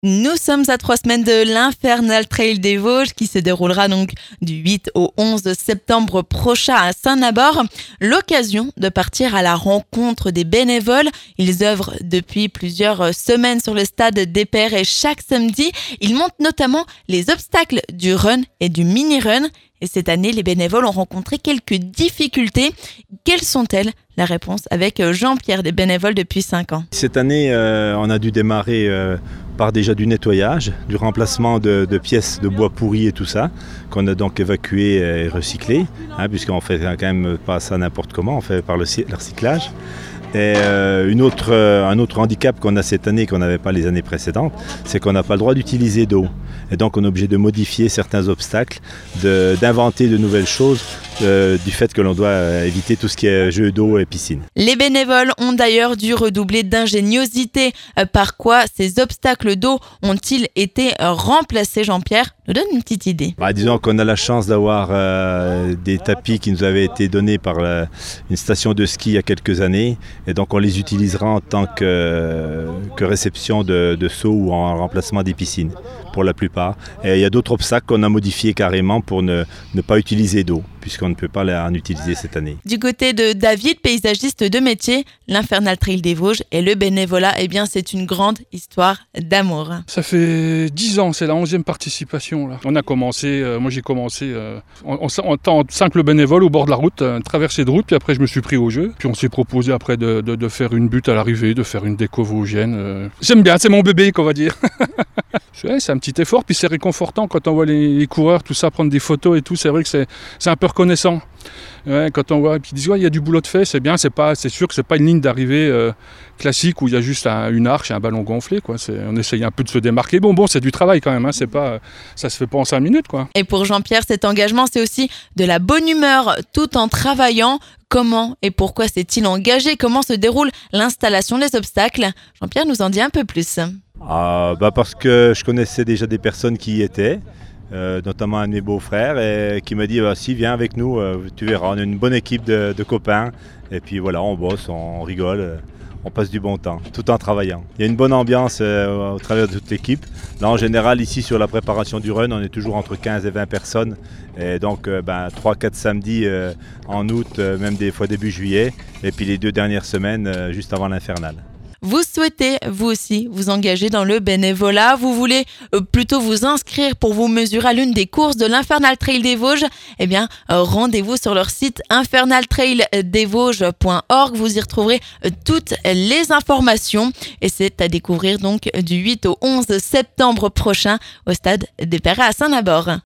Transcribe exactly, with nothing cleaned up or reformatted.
Nous sommes à trois semaines de l'Infernal Trail des Vosges qui se déroulera donc du huit au onze septembre prochain à Saint-Nabord. L'occasion de partir à la rencontre des bénévoles. Ils œuvrent depuis plusieurs semaines sur le stade des Pères et chaque samedi, ils montent notamment les obstacles du run et du mini-run. Et cette année, les bénévoles ont rencontré quelques difficultés. Quelles sont-elles? La réponse avec Jean-Pierre des bénévoles depuis cinq ans. Cette année, euh, on a dû démarrer euh, par déjà du nettoyage, du remplacement de, de pièces de bois pourris et tout ça, qu'on a donc évacué et recyclé, hein, puisqu'on fait quand même pas ça n'importe comment, on fait par le, le recyclage. Et euh, une autre, euh, un autre handicap qu'on a cette année, qu'on n'avait pas les années précédentes, c'est qu'on n'a pas le droit d'utiliser d'eau. Et donc on est obligé de modifier certains obstacles, de, d'inventer de nouvelles choses, euh, du fait que l'on doit euh, éviter tout ce qui est jeux d'eau et piscine. Les bénévoles ont d'ailleurs dû redoubler d'ingéniosité. Euh, par quoi ces obstacles d'eau ont-ils été euh, remplacés? Jean-Pierre nous donne une petite idée. Bah, disons qu'on a la chance d'avoir euh, des tapis qui nous avaient été donnés par la, une station de ski il y a quelques années. Et donc on les utilisera en tant que, que réception de, de seaux ou en remplacement des piscines pour la plupart. Et il y a d'autres obstacles qu'on a modifiés carrément pour ne, ne pas utiliser d'eau, puisqu'on ne peut pas en utiliser cette année. Du côté de David, paysagiste de métier, l'Infernal Trail des Vosges et le bénévolat, eh bien c'est une grande histoire d'amour. Ça fait dix ans, c'est la onzième participation. Là. On a commencé, euh, moi j'ai commencé euh, en, en, en tant que simple bénévole au bord de la route, euh, traversée de route, puis après je me suis pris au jeu. Puis on s'est proposé après de, de, de faire une butte à l'arrivée, de faire une déco vosgienne. Euh. J'aime bien, c'est mon bébé qu'on va dire. Ouais, c'est un petit effort, puis c'est réconfortant quand on voit les, les coureurs, tout ça, prendre des photos et tout, c'est vrai que c'est, c'est un peu reconnaissant. Ouais, quand on voit, puis ils disent, ouais, il y a du boulot de fait, c'est bien, c'est, pas, c'est sûr que c'est pas une ligne d'arrivée euh, classique où il y a juste un, une arche et un ballon gonflé, quoi. C'est, on essaye un peu de se démarquer. Bon, bon, c'est du travail quand même, hein, c'est pas, ça se fait pas en cinq minutes, quoi. Et pour Jean-Pierre, cet engagement, c'est aussi de la bonne humeur tout en travaillant. Comment et pourquoi s'est-il engagé? Comment se déroule l'installation des obstacles? Jean-Pierre nous en dit un peu plus. Ah, bah parce que je connaissais déjà des personnes qui y étaient, euh, notamment un de mes beaux-frères, et qui m'a dit bah, si viens avec nous, euh, tu verras, on est une bonne équipe de, de copains, et puis voilà, on bosse, on rigole, euh, on passe du bon temps, tout en travaillant. Il y a une bonne ambiance euh, au travers de toute l'équipe. Là en général, ici sur la préparation du run, on est toujours entre quinze et vingt personnes, et donc euh, ben, trois quatre samedis euh, en août, euh, même des fois début juillet, et puis les deux dernières semaines euh, juste avant l'Infernal. Vous souhaitez, vous aussi, vous engager dans le bénévolat. Vous voulez euh, plutôt vous inscrire pour vous mesurer à l'une des courses de l'Infernal Trail des Vosges. Eh bien, euh, rendez-vous sur leur site infernal trail des vosges point org. Vous y retrouverez euh, toutes les informations. Et c'est à découvrir donc du huit au onze septembre prochain au stade des Pères à Saint-Nabord.